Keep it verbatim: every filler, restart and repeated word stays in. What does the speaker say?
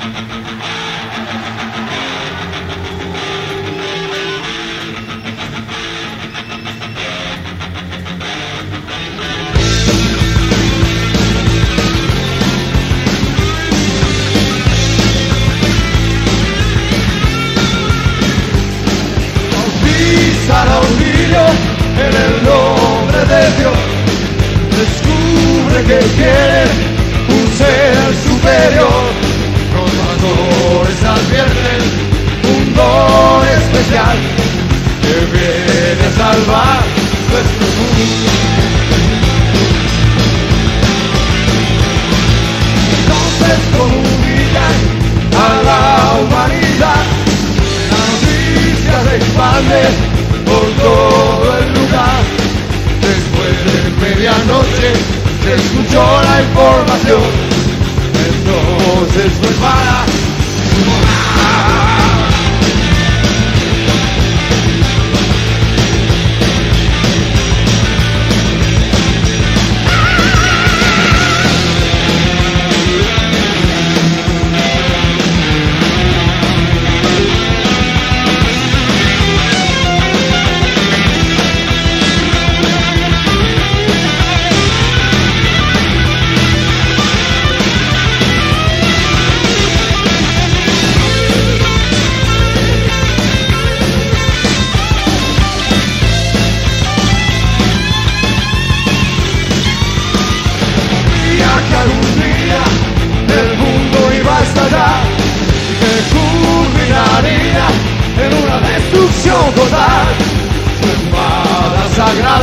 En el nombre de Dios, descubre que quiere un ser superior. Los pastores advierten un don especial que viene a salvar nuestro mundo. Entonces comunican a la humanidad, la noticia se expande por todo el lugar. Después de medianoche se escuchó la información, entonces fue para total. Su espada sagrada